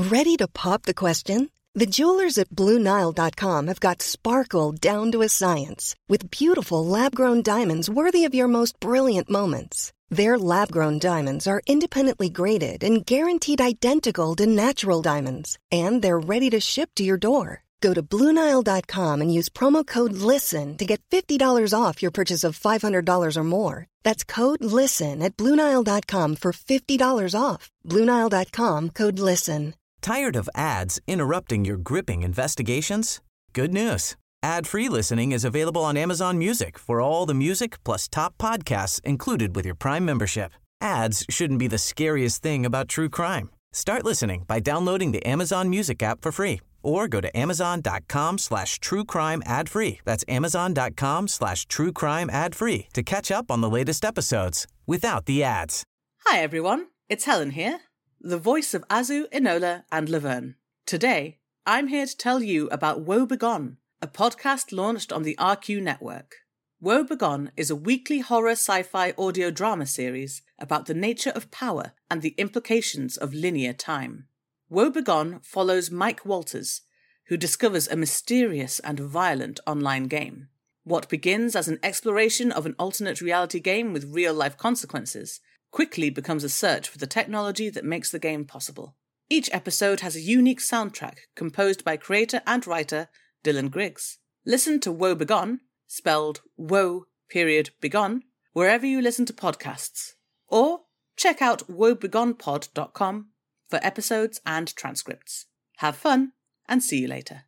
Ready to pop the question? The jewelers at BlueNile.com have got sparkle down to a science with beautiful lab-grown diamonds worthy of your most brilliant moments. Their lab-grown diamonds are independently graded and guaranteed identical to natural diamonds, and they're ready to ship to your door. Go to BlueNile.com and use promo code LISTEN to get $50 off your purchase of $500 or more. That's code LISTEN at BlueNile.com for $50 off. BlueNile.com, code LISTEN. Tired of ads interrupting your gripping investigations? Good news. Ad-free listening is available on Amazon Music for all the music plus top podcasts included with your Prime membership. Ads shouldn't be the scariest thing about true crime. Start listening by downloading the Amazon Music app for free or go to amazon.com/truecrime ad-free. That's amazon.com/truecrime ad-free to catch up on the latest episodes without the ads. Hi everyone, it's Helen here, the voice of Azu, Enola and Laverne. Today, I'm here to tell you about Woe Begone, a podcast launched on the RQ network. Woe Begone is a weekly horror sci-fi audio drama series about the nature of power and the implications of linear time. Woe Begone follows Mike Walters, who discovers a mysterious and violent online game. What begins as an exploration of an alternate reality game with real-life consequences quickly becomes a search for the technology that makes the game possible. Each episode has a unique soundtrack composed by creator and writer Dylan Griggs. Listen to Woe Begone, spelled Woe.Begone, wherever you listen to podcasts. Or check out woebegonepod.com for episodes and transcripts. Have fun, and see you later.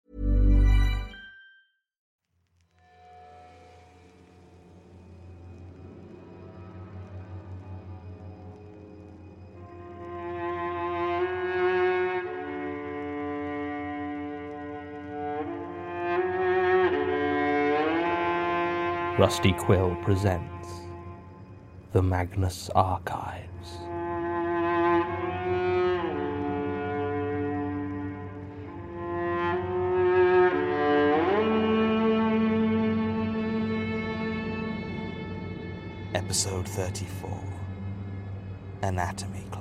Rusty Quill presents The Magnus Archives. Episode 34, Anatomy Class.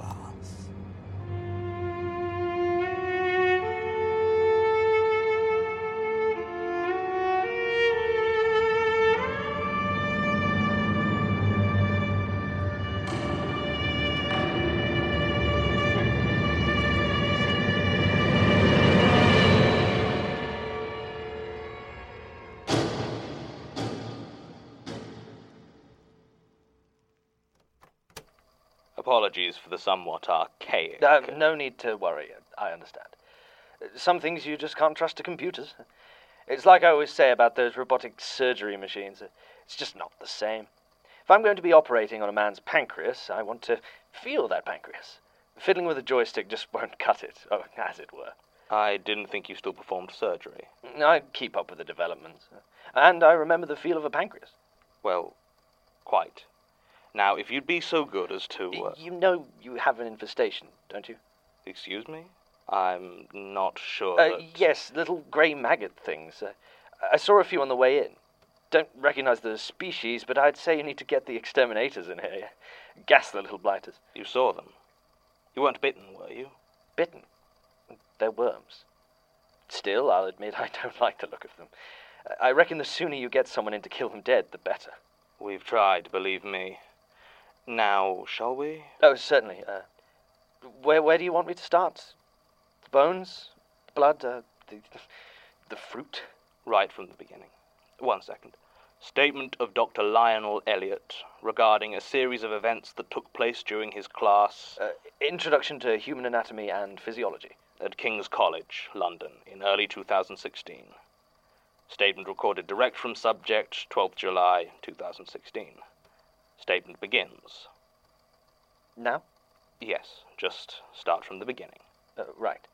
Apologies for the somewhat archaic... No need to worry, I understand. Some things you just can't trust to computers. It's like I always say about those robotic surgery machines. It's just not the same. If I'm going to be operating on a man's pancreas, I want to feel that pancreas. Fiddling with a joystick just won't cut it, as it were. I didn't think you still performed surgery. I keep up with the developments. And I remember the feel of a pancreas. Well, quite. Now, if you'd be so good as to... You know you have an infestation, don't you? Excuse me? I'm not sure that... Yes, little grey maggot things. I saw a few on the way in. Don't recognize the species, but I'd say you need to get the exterminators in here. Gas the little blighters. You saw them. You weren't bitten, were you? Bitten? They're worms. Still, I'll admit I don't like the look of them. I reckon the sooner you get someone in to kill them dead, the better. We've tried, believe me. Now, shall we? Oh, certainly. Where do you want me to start? The bones? The blood? The fruit? Right from the beginning. 1 second. Statement of Dr. Lionel Elliot regarding a series of events that took place during his class... Introduction to Human Anatomy and Physiology. At King's College, London, in early 2016. Statement recorded direct from subject, 12th July, 2016. Statement begins. Now? Yes, just start from the beginning. Right.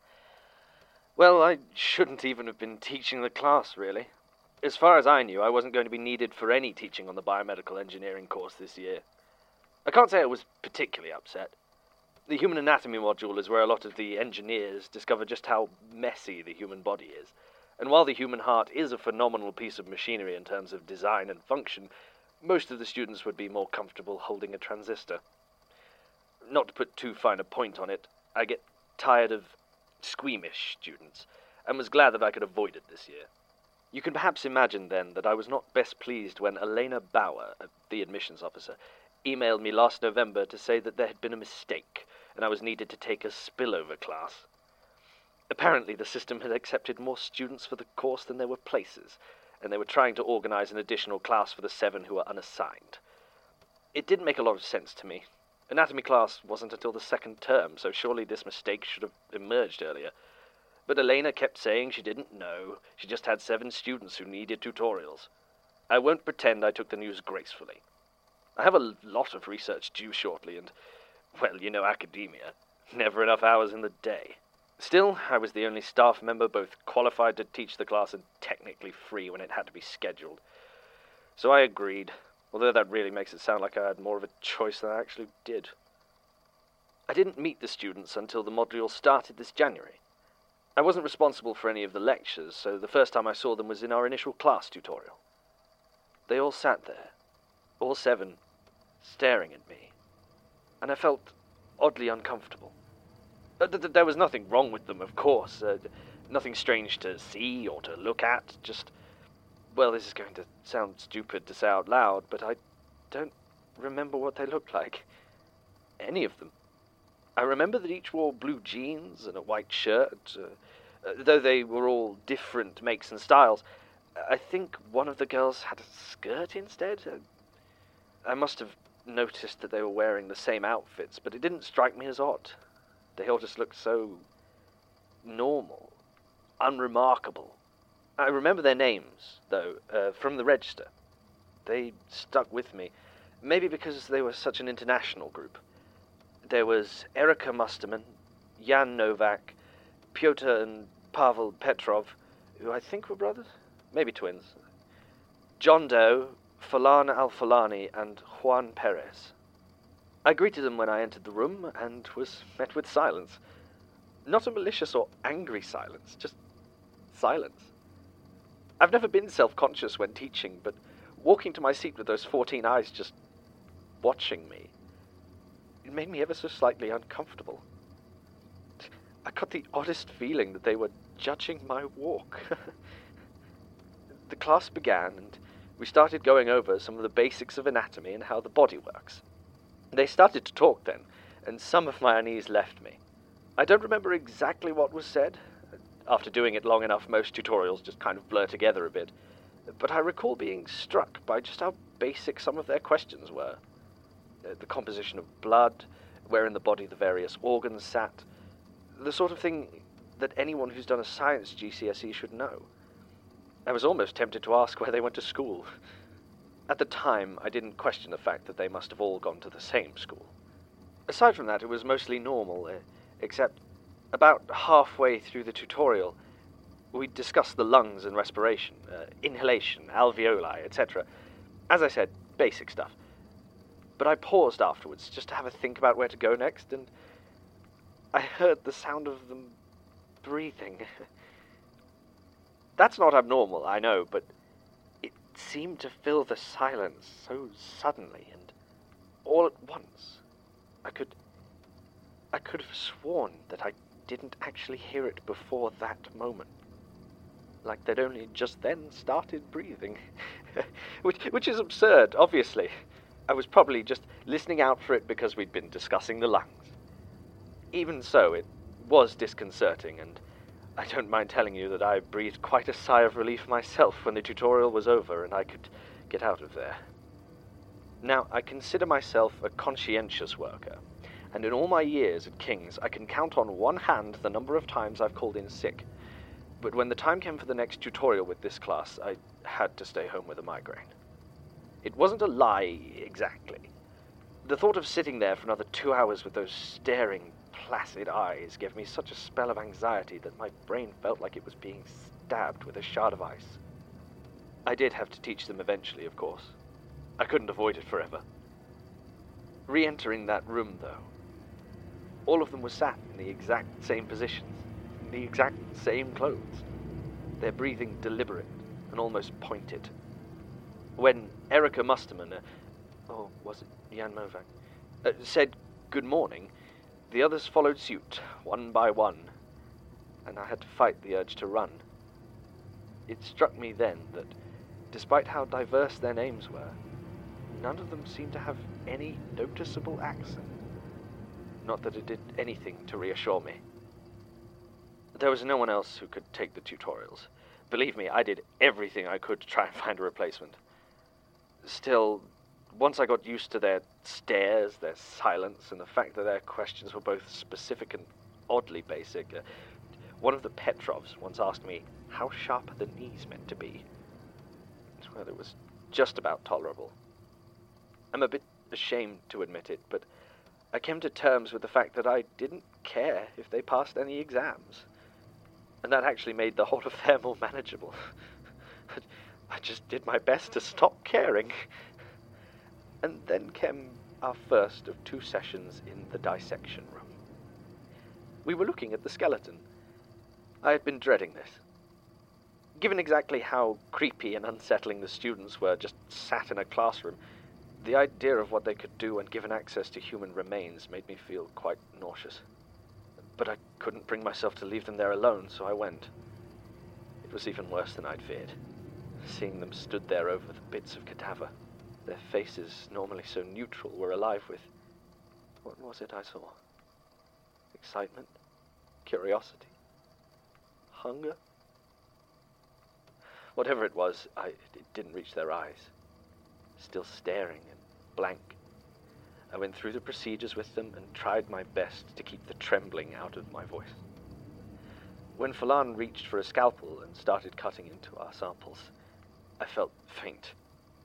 Well, I shouldn't even have been teaching the class, really. As far as I knew, I wasn't going to be needed for any teaching on the biomedical engineering course this year. I can't say I was particularly upset. The human anatomy module is where a lot of the engineers discover just how messy the human body is. And while the human heart is a phenomenal piece of machinery in terms of design and function, most of the students would be more comfortable holding a transistor. Not to put too fine a point on it, I get tired of squeamish students, and was glad that I could avoid it this year. You can perhaps imagine, then, that I was not best pleased when Elena Bauer, the admissions officer, emailed me last November to say that there had been a mistake, and I was needed to take a spillover class. Apparently, the system had accepted more students for the course than there were places, and they were trying to organize an additional class for the 7 who were unassigned. It didn't make a lot of sense to me. Anatomy class wasn't until the 2nd term, so surely this mistake should have emerged earlier. But Elena kept saying she didn't know. She just had 7 students who needed tutorials. I won't pretend I took the news gracefully. I have a lot of research due shortly, and, well, you know academia. Never enough hours in the day. Still, I was the only staff member both qualified to teach the class and technically free when it had to be scheduled. So I agreed, although that really makes it sound like I had more of a choice than I actually did. I didn't meet the students until the module started this January. I wasn't responsible for any of the lectures, so the first time I saw them was in our initial class tutorial. They all sat there, all 7, staring at me, and I felt oddly uncomfortable. There was nothing wrong with them, of course, nothing strange to see or to look at, just, well, this is going to sound stupid to say out loud, but I don't remember what they looked like. Any of them. I remember that each wore blue jeans and a white shirt, though they were all different makes and styles. I think one of the girls had a skirt instead. I must have noticed that they were wearing the same outfits, but it didn't strike me as odd. They all just looked so normal, unremarkable. I remember their names, though, from the register. They stuck with me, maybe because they were such an international group. There was Erika Musterman, Jan Novak, Pyotr and Pavel Petrov, who I think were brothers, maybe twins, John Doe, Falan Al-Falani, and Juan Perez. I greeted them when I entered the room and was met with silence. Not a malicious or angry silence, just silence. I've never been self-conscious when teaching, but walking to my seat with those 14 eyes just watching me, it made me ever so slightly uncomfortable. I got the oddest feeling that they were judging my walk. The class began, and we started going over some of the basics of anatomy and how the body works. They started to talk then, and some of my unease left me. I don't remember exactly what was said. After doing it long enough, most tutorials just kind of blur together a bit. But I recall being struck by just how basic some of their questions were. The composition of blood, where in the body the various organs sat, the sort of thing that anyone who's done a science GCSE should know. I was almost tempted to ask where they went to school. At the time, I didn't question the fact that they must have all gone to the same school. Aside from that, it was mostly normal, except about halfway through the tutorial, we discussed the lungs and respiration, inhalation, alveoli, etc. As I said, basic stuff. But I paused afterwards just to have a think about where to go next, and I heard the sound of them breathing. That's not abnormal, I know, but it seemed to fill the silence so suddenly and all at once. I could have sworn that I didn't actually hear it before that moment. Like they'd only just then started breathing. which is absurd, obviously. I was probably just listening out for it because we'd been discussing the lungs. Even so, it was disconcerting, and I don't mind telling you that I breathed quite a sigh of relief myself when the tutorial was over and I could get out of there. Now, I consider myself a conscientious worker, and in all my years at King's, I can count on one hand the number of times I've called in sick. But when the time came for the next tutorial with this class, I had to stay home with a migraine. It wasn't a lie, exactly. The thought of sitting there for another 2 hours with those staring, placid eyes gave me such a spell of anxiety that my brain felt like it was being stabbed with a shard of ice. I did have to teach them eventually, of course. I couldn't avoid it forever. Re-entering that room, though, all of them were sat in the exact same positions, in the exact same clothes, their breathing deliberate and almost pointed. When Erika Musterman, or was it Jan Novak, said good morning, the others followed suit, one by one. and I had to fight the urge to run. It struck me then that, despite how diverse their names were, none of them seemed to have any noticeable accent. Not that it did anything to reassure me. There was no one else who could take the tutorials. Believe me, I did everything I could to try and find a replacement. Still, once I got used to their stares, their silence, and the fact that their questions were both specific and oddly basic, one of the Petrovs once asked me how sharp are the knees meant to be. Well, it was just about tolerable. I'm a bit ashamed to admit it, but I came to terms with the fact that I didn't care if they passed any exams. And that actually made the whole affair more manageable. I just did my best to stop caring. And then came our first of 2 sessions in the dissection room. We were looking at the skeleton. I had been dreading this. Given exactly how creepy and unsettling the students were just sat in a classroom, the idea of what they could do when given access to human remains made me feel quite nauseous. But I couldn't bring myself to leave them there alone, so I went. It was even worse than I'd feared, seeing them stood there over the bits of cadaver. Their faces, normally so neutral, were alive with... what was it I saw? Excitement? Curiosity? Hunger? Whatever it was, it didn't reach their eyes. Still staring and blank. I went through the procedures with them and tried my best to keep the trembling out of my voice. When Falan reached for a scalpel and started cutting into our samples, I felt faint.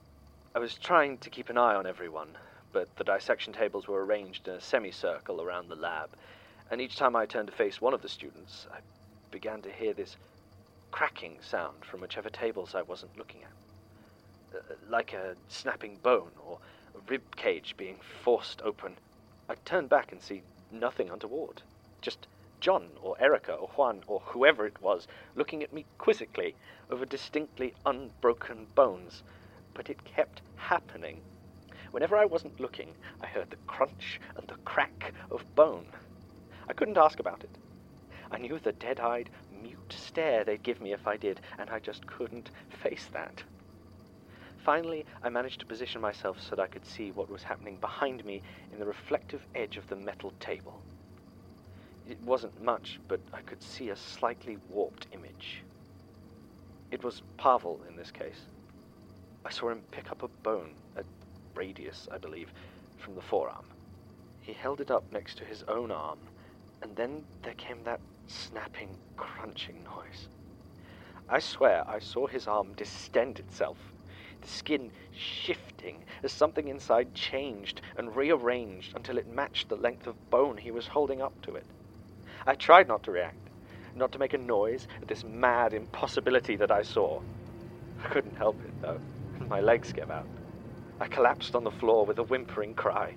I was trying to keep an eye on everyone, but the dissection tables were arranged in a semicircle around the lab, and each time I turned to face one of the students, I began to hear this cracking sound from whichever tables I wasn't looking at. Like a snapping bone or a rib cage being forced open. I'd turn back and see nothing untoward. Just John or Erica or Juan or whoever it was looking at me quizzically over distinctly unbroken bones. But it kept happening. Whenever I wasn't looking, I heard the crunch and the crack of bone. I couldn't ask about it. I knew the dead-eyed, mute stare they'd give me if I did, and I just couldn't face that. Finally, I managed to position myself so that I could see what was happening behind me in the reflective edge of the metal table. It wasn't much, but I could see a slightly warped image. It was Pavel in this case. I saw him pick up a bone, a radius, I believe, from the forearm. He held it up next to his own arm, and then there came that snapping, crunching noise. I swear I saw his arm distend itself, the skin shifting as something inside changed and rearranged until it matched the length of bone he was holding up to it. I tried not to react, not to make a noise at this mad impossibility that I saw. I couldn't help it, though, and my legs gave out. I collapsed on the floor with a whimpering cry.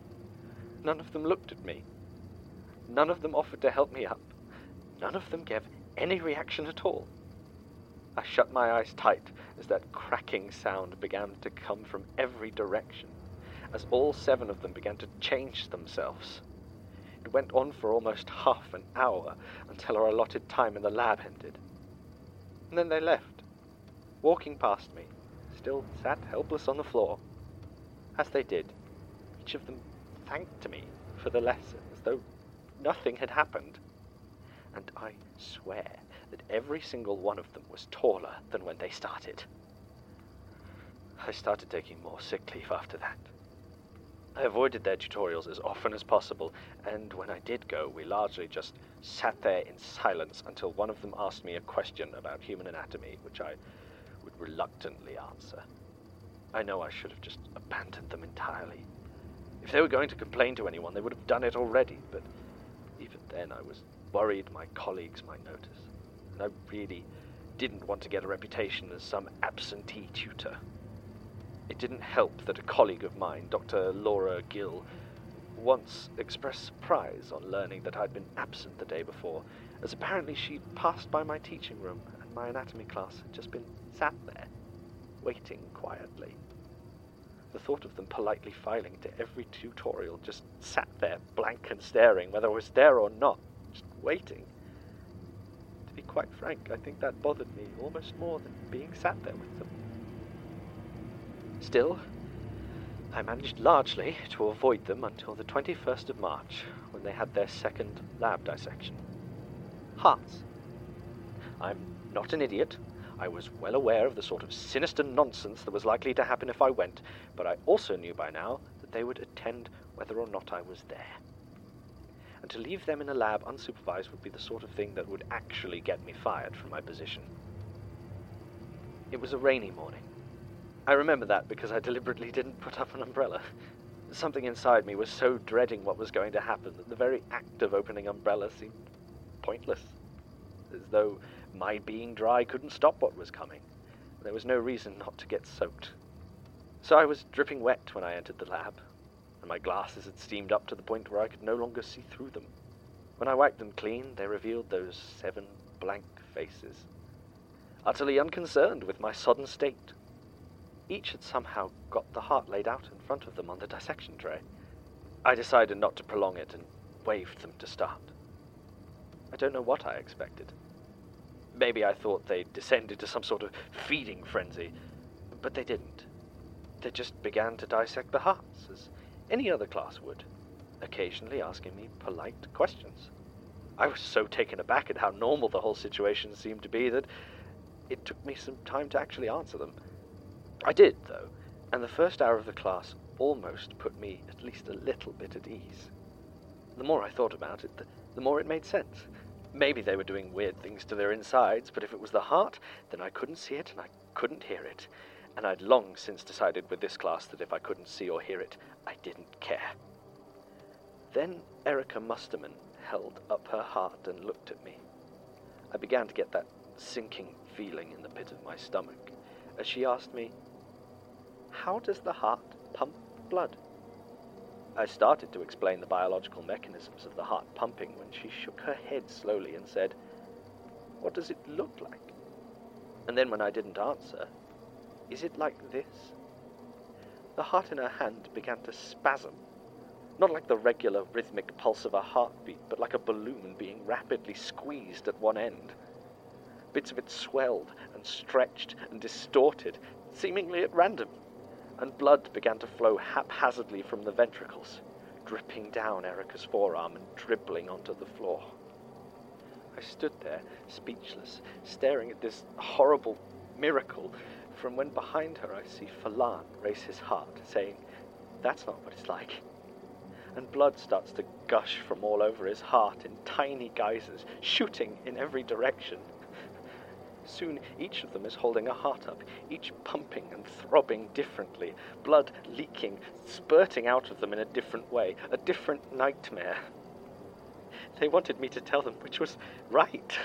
None of them looked at me. None of them offered to help me up. None of them gave any reaction at all. I shut my eyes tight as that cracking sound began to come from every direction, as all 7 of them began to change themselves. It went on for almost half an hour until our allotted time in the lab ended. And then they left, walking past me, still sat helpless on the floor. As they did, each of them thanked me for the lesson as though nothing had happened. And I swear that every single one of them was taller than when they started. I started taking more sick leave after that. I avoided their tutorials as often as possible, and when I did go, we largely just sat there in silence until one of them asked me a question about human anatomy, which I would reluctantly answer. I know I should have just abandoned them entirely. If they were going to complain to anyone, they would have done it already, but even then I was worried my colleagues might notice, and I really didn't want to get a reputation as some absentee tutor. It didn't help that a colleague of mine, Dr. Laura Gill, once expressed surprise on learning that I'd been absent the day before, as apparently she'd passed by my teaching room and my anatomy class had just been sat there, waiting quietly. The thought of them politely filing to every tutorial just sat there, blank and staring, whether I was there or not, just waiting. be quite frank, I think that bothered me almost more than being sat there with them. Still, I managed largely to avoid them until the 21st of March, when they had their second lab dissection. Hearts. I'm not an idiot. I was well aware of the sort of sinister nonsense that was likely to happen if I went, but I also knew by now that they would attend whether or not I was there. And to leave them in a lab unsupervised would be the sort of thing that would actually get me fired from my position. It was a rainy morning. I remember that because I deliberately didn't put up an umbrella. Something inside me was so dreading what was going to happen that the very act of opening umbrella seemed pointless, as though my being dry couldn't stop what was coming. There was no reason not to get soaked. So I was dripping wet when I entered the lab, and my glasses had steamed up to the point where I could no longer see through them. When I wiped them clean, they revealed those 7 blank faces, utterly unconcerned with my sodden state. Each had somehow got the heart laid out in front of them on the dissection tray. I decided not to prolong it and waved them to start. I don't know what I expected. Maybe I thought they'd descend into some sort of feeding frenzy, but they didn't. They just began to dissect the hearts, as any other class would, occasionally asking me polite questions. I was so taken aback at how normal the whole situation seemed to be that it took me some time to actually answer them. I did, though, and the first hour of the class almost put me at least a little bit at ease. The more I thought about it, the more it made sense. Maybe they were doing weird things to their insides, but if it was the heart, then I couldn't see it and I couldn't hear it. And I'd long since decided with this class that if I couldn't see or hear it, I didn't care. Then Erica Musterman held up her heart and looked at me. I began to get that sinking feeling in the pit of my stomach as she asked me, "How does the heart pump blood?" I started to explain the biological mechanisms of the heart pumping when she shook her head slowly and said, "What does it look like?" And then when I didn't answer, "Is it like this?" The heart in her hand began to spasm, not like the regular rhythmic pulse of a heartbeat, but like a balloon being rapidly squeezed at one end. Bits of it swelled and stretched and distorted, seemingly at random, and blood began to flow haphazardly from the ventricles, dripping down Erica's forearm and dribbling onto the floor. I stood there, speechless, staring at this horrible miracle, from when behind her I see Falan raise his heart, saying, "That's not what it's like." And blood starts to gush from all over his heart in tiny geysers, shooting in every direction. Soon each of them is holding a heart up, each pumping and throbbing differently, blood leaking, spurting out of them in a different way, a different nightmare. They wanted me to tell them which was right.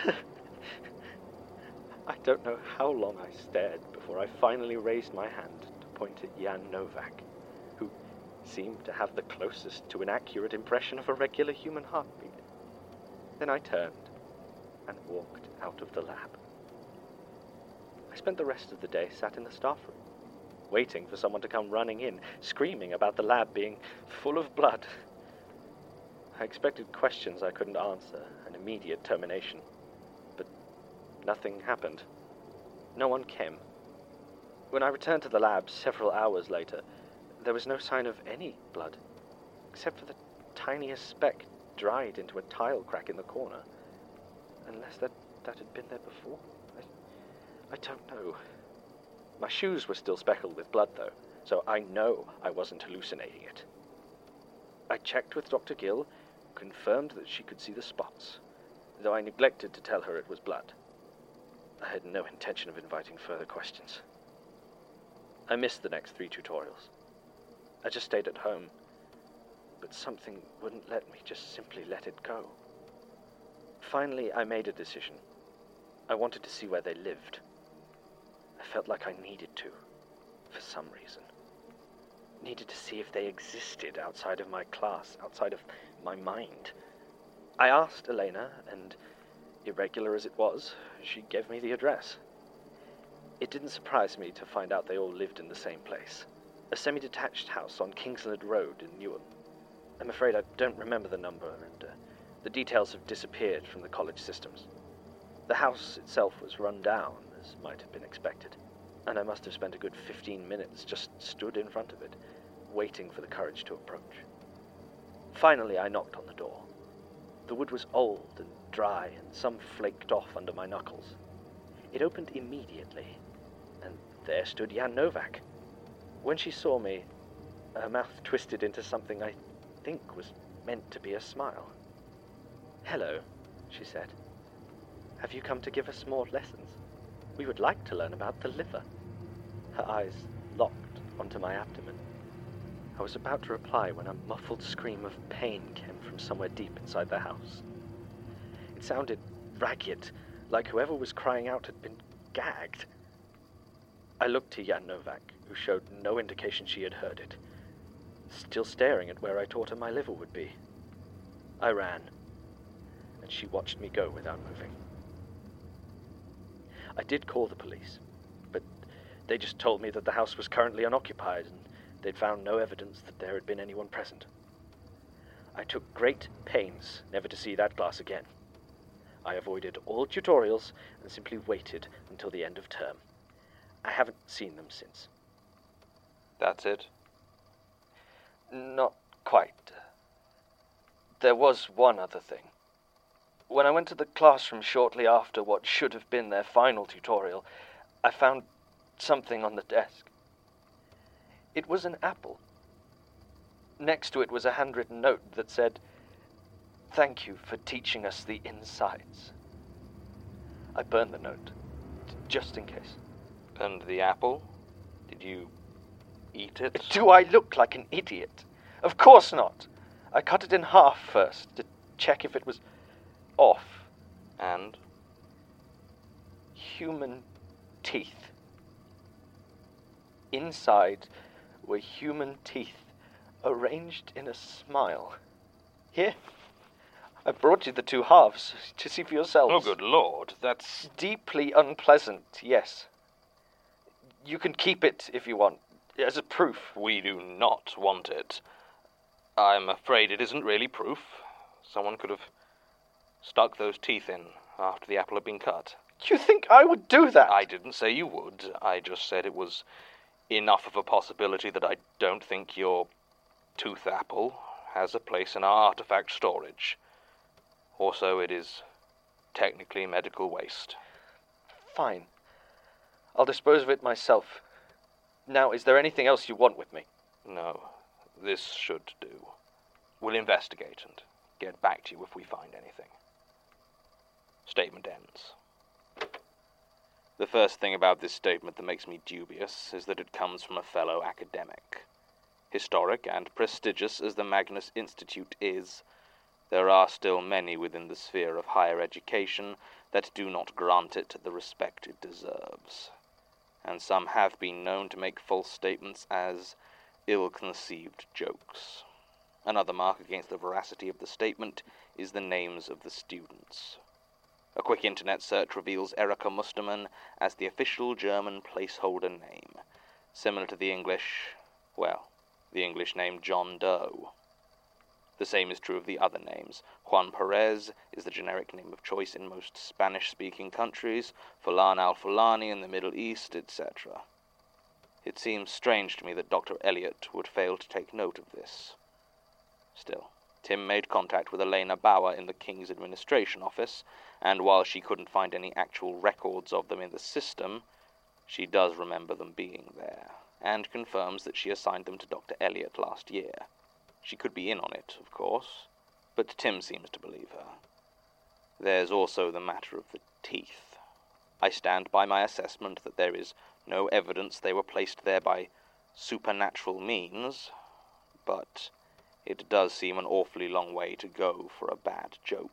I don't know how long I stared before I finally raised my hand to point at Jan Novak, who seemed to have the closest to an accurate impression of a regular human heartbeat. Then I turned and walked out of the lab. I spent the rest of the day sat in the staff room, waiting for someone to come running in, screaming about the lab being full of blood. I expected questions I couldn't answer, and immediate termination. But nothing happened. No one came. When I returned to the lab several hours later, there was no sign of any blood, except for the tiniest speck dried into a tile crack in the corner. Unless that had been there before. I don't know. My shoes were still speckled with blood, though, so I know I wasn't hallucinating it. I checked with Dr. Gill, confirmed that she could see the spots, though I neglected to tell her it was blood. I had no intention of inviting further questions. I missed the next 3 tutorials. I just stayed at home, but something wouldn't let me just simply let it go. Finally, I made a decision. I wanted to see where they lived. I felt like I needed to, for some reason. Needed to see if they existed outside of my class, outside of my mind. I asked Elena, and irregular as it was, she gave me the address. It didn't surprise me to find out they all lived in the same place, a semi-detached house on Kingsland Road in Newham. I'm afraid I don't remember the number, and the details have disappeared from the college systems. The house itself was run down, as might have been expected, and I must have spent a good 15 minutes just stood in front of it, waiting for the courage to approach. Finally, I knocked on the door. The wood was old and dry, and some flaked off under my knuckles. It opened immediately, and there stood Jan Novak. When she saw me, her mouth twisted into something I think was meant to be a smile. "Hello," she said. "Have you come to give us more lessons? We would like to learn about the liver." Her eyes locked onto my abdomen. I was about to reply when a muffled scream of pain came from somewhere deep inside the house. It sounded ragged, like whoever was crying out had been gagged. I looked to Jan Novak, who showed no indication she had heard it, still staring at where I taught her my liver would be. I ran, and she watched me go without moving. I did call the police, but they just told me that the house was currently unoccupied and they'd found no evidence that there had been anyone present. I took great pains never to see that class again. I avoided all tutorials and simply waited until the end of term. I haven't seen them since. That's it? Not quite. There was one other thing. When I went to the classroom shortly after what should have been their final tutorial, I found something on the desk. It was an apple. Next to it was a handwritten note that said, "Thank you for teaching us the insides." I burned the note, just in case. And the apple? Did you eat it? Do I look like an idiot? Of course not. I cut it in half first to check if it was off. And? Human teeth. Inside were human teeth, arranged in a smile. Here, I brought you the two halves to see for yourselves. Oh, good Lord, that's... Deeply unpleasant, yes. You can keep it if you want, as a proof. We do not want it. I'm afraid it isn't really proof. Someone could have stuck those teeth in after the apple had been cut. You think I would do that? I didn't say you would. I just said it was enough of a possibility that I don't think your tooth apple has a place in our artifact storage. Also, it is technically medical waste. Fine. I'll dispose of it myself. Now, is there anything else you want with me? No, this should do. We'll investigate and get back to you if we find anything. Statement ends. The first thing about this statement that makes me dubious is that it comes from a fellow academic. Historic and prestigious as the Magnus Institute is, there are still many within the sphere of higher education that do not grant it the respect it deserves, and some have been known to make false statements as ill-conceived jokes. Another mark against the veracity of the statement is the names of the students. A quick internet search reveals Erika Mustermann as the official German placeholder name, similar to the English name John Doe. The same is true of the other names. Juan Perez is the generic name of choice in most Spanish-speaking countries, Fulan al-Fulani in the Middle East, etc. It seems strange to me that Dr. Elliot would fail to take note of this. Still, Tim made contact with Elena Bauer in the King's Administration Office, and while she couldn't find any actual records of them in the system, she does remember them being there, and confirms that she assigned them to Dr. Elliot last year. She could be in on it, of course, but Tim seems to believe her. There's also the matter of the teeth. I stand by my assessment that there is no evidence they were placed there by supernatural means, but it does seem an awfully long way to go for a bad joke.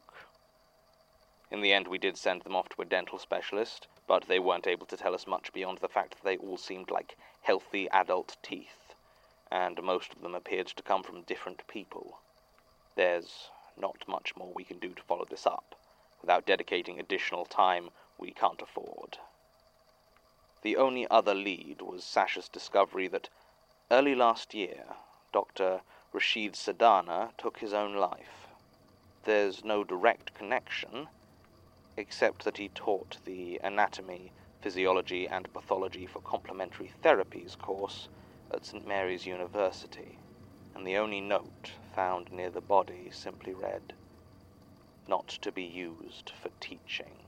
In the end, we did send them off to a dental specialist, but they weren't able to tell us much beyond the fact that they all seemed like healthy adult teeth, and most of them appeared to come from different people. There's not much more we can do to follow this up, without dedicating additional time we can't afford. The only other lead was Sasha's discovery that early last year, Dr. Rashid Sadana took his own life. There's no direct connection, except that he taught the Anatomy, Physiology and Pathology for Complementary Therapies course at St. Mary's University, and the only note found near the body simply read, "Not to be used for teaching."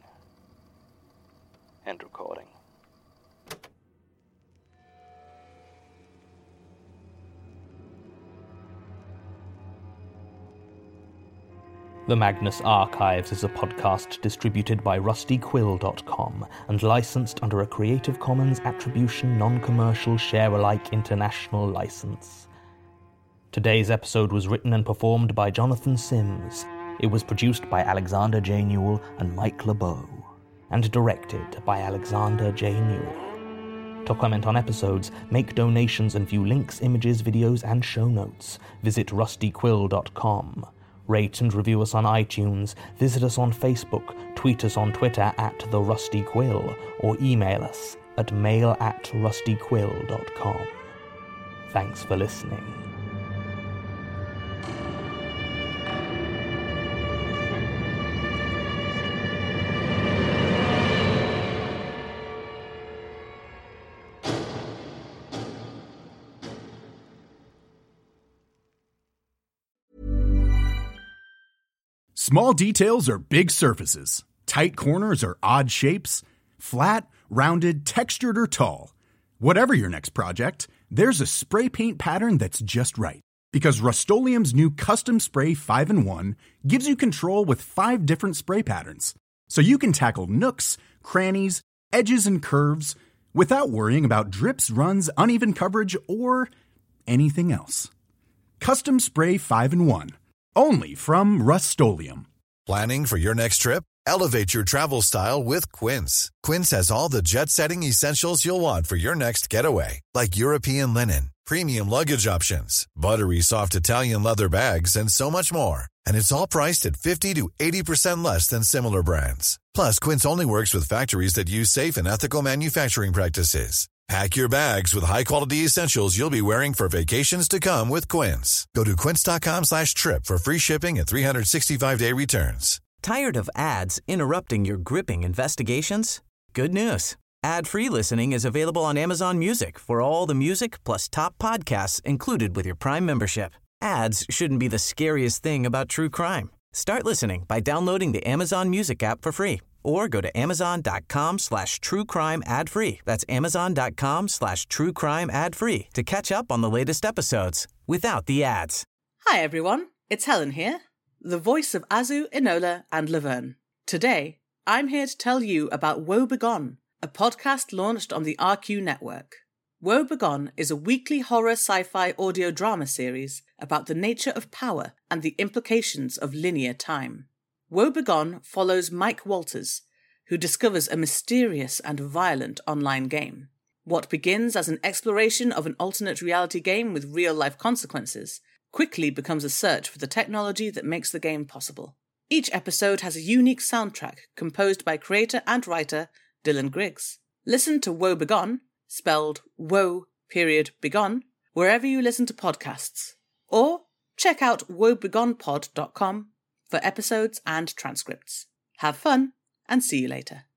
End recording. The Magnus Archives is a podcast distributed by rustyquill.com and licensed under a Creative Commons Attribution Non-Commercial Share-alike International License. Today's episode was written and performed by Jonathan Sims. It was produced by Alexander J. Newell and Mike LeBeau, and directed by Alexander J. Newell. To comment on episodes, make donations and view links, images, videos, and show notes, visit rustyquill.com. Rate and review us on iTunes, visit us on Facebook, tweet us on Twitter @TheRustyQuill, or email us at mail@rustyquill.com. Thanks for listening. Small details are big surfaces. Tight corners are odd shapes. Flat, rounded, textured, or tall. Whatever your next project, there's a spray paint pattern that's just right. Because Rust-Oleum's new Custom Spray 5-in-1 gives you control with 5 different spray patterns. So you can tackle nooks, crannies, edges, and curves without worrying about drips, runs, uneven coverage, or anything else. Custom Spray 5-in-1. Only from Rust-Oleum. Planning for your next trip? Elevate your travel style with Quince. Quince has all the jet-setting essentials you'll want for your next getaway, like European linen, premium luggage options, buttery soft Italian leather bags, and so much more. And it's all priced at 50 to 80% less than similar brands. Plus, Quince only works with factories that use safe and ethical manufacturing practices. Pack your bags with high-quality essentials you'll be wearing for vacations to come with Quince. Go to quince.com/trip for free shipping and 365-day returns. Tired of ads interrupting your gripping investigations? Good news. Ad-free listening is available on Amazon Music for all the music plus top podcasts included with your Prime membership. Ads shouldn't be the scariest thing about true crime. Start listening by downloading the Amazon Music app for free. Or go to amazon.com/truecrime ad-free. That's amazon.com/truecrime ad-free to catch up on the latest episodes without the ads. Hi everyone, it's Helen here, the voice of Azu, Enola, and Laverne. Today, I'm here to tell you about Woe Begone, a podcast launched on the RQ network. Woe Begone is a weekly horror sci-fi audio drama series about the nature of power and the implications of linear time. Woe Begone follows Mike Walters, who discovers a mysterious and violent online game. What begins as an exploration of an alternate reality game with real-life consequences quickly becomes a search for the technology that makes the game possible. Each episode has a unique soundtrack composed by creator and writer Dylan Griggs. Listen to Woe Begone, spelled Woe.Begone, wherever you listen to podcasts. Or check out woebegonepod.com for episodes and transcripts. Have fun, and see you later.